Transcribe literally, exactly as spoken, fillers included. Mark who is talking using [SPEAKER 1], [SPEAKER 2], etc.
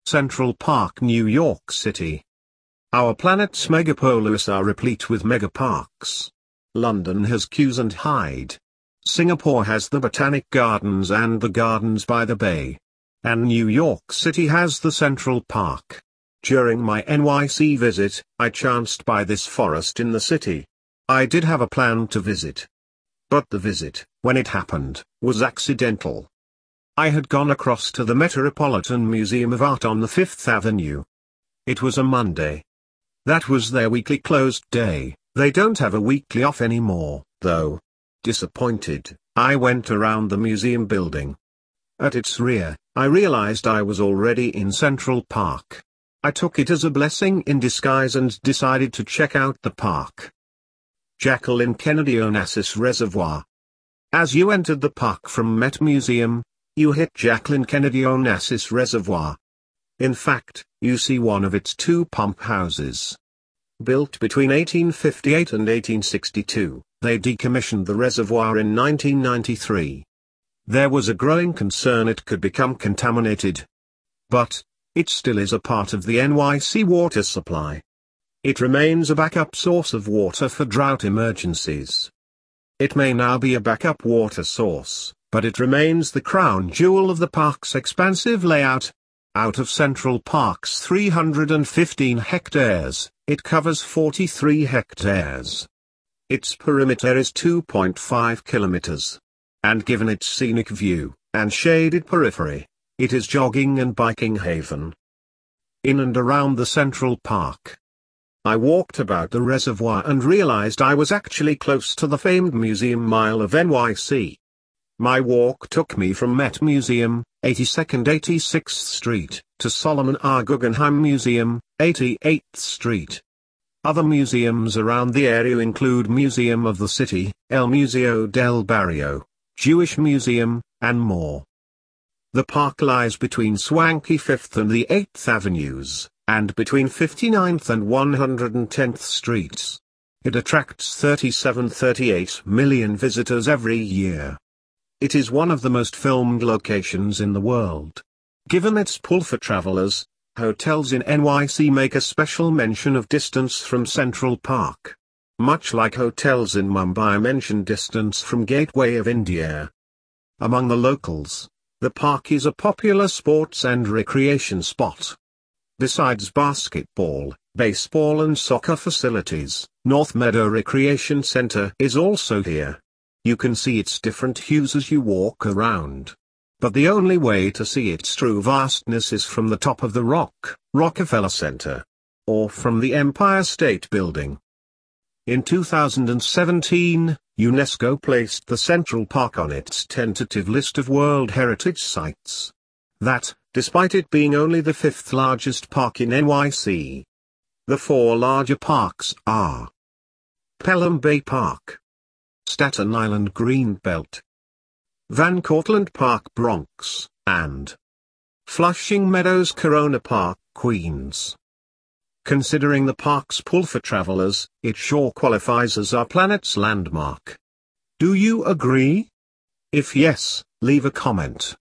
[SPEAKER 1] Central Park, New York City. Our planet's megapolis are replete with megaparks. London has Kews and Hyde. Singapore has the Botanic Gardens and the Gardens by the Bay. And New York City has the Central Park. During my N Y C visit, I chanced by this forest in the city. I did have a plan to visit. But the visit, when it happened, was accidental. I had gone across to the Metropolitan Museum of Art on the Fifth Avenue. It was a Monday. That was their weekly closed day. They don't have a weekly off anymore, though. Disappointed, I went around the museum building. At its rear, I realized I was already in Central Park. I took it as a blessing in disguise and decided to check out the park. Jacqueline Kennedy Onassis Reservoir. As you entered the park from Met Museum, you hit Jacqueline Kennedy Onassis Reservoir. In fact, you see one of its two pump houses. Built between eighteen fifty-eight and eighteen sixty-two, they decommissioned the reservoir in nineteen ninety-three. There was a growing concern it could become contaminated. But, it still is a part of the N Y C water supply. It remains a backup source of water for drought emergencies. It may now be a backup water source, but it remains the crown jewel of the park's expansive layout. Out of Central Park's three hundred fifteen hectares, it covers forty-three hectares. Its perimeter is two point five kilometers. And given its scenic view, and shaded periphery, it is jogging and biking haven. In and around the Central Park. I walked about the reservoir and realized I was actually close to the famed Museum Mile of N Y C. My walk took me from Met Museum, eighty-second eighty-sixth Street, to Solomon R. Guggenheim Museum, eighty-eighth Street. Other museums around the area include Museum of the City, El Museo del Barrio, Jewish Museum, and more. The park lies between swanky Fifth and the eighth Avenues, and between fifty-ninth and one hundred tenth Streets. It attracts thirty-seven to thirty-eight million visitors every year. It is one of the most filmed locations in the world. Given its pull for travelers, hotels in N Y C make a special mention of distance from Central Park. Much like hotels in Mumbai mention distance from Gateway of India. Among the locals, the park is a popular sports and recreation spot. Besides basketball, baseball and soccer facilities, North Meadow Recreation Center is also here. You can see its different hues as you walk around. But the only way to see its true vastness is from the top of the Rock, Rockefeller Center. Or from the Empire State Building. In two thousand seventeen, UNESCO placed the Central Park on its tentative list of World Heritage Sites. That, despite it being only the fifth largest park in N Y C. The four larger parks are Pelham Bay Park, Staten Island Greenbelt, Van Cortlandt Park Bronx, and Flushing Meadows Corona Park Queens. Considering the park's pull for travelers, it sure qualifies as our planet's landmark. Do you agree? If yes, leave a comment.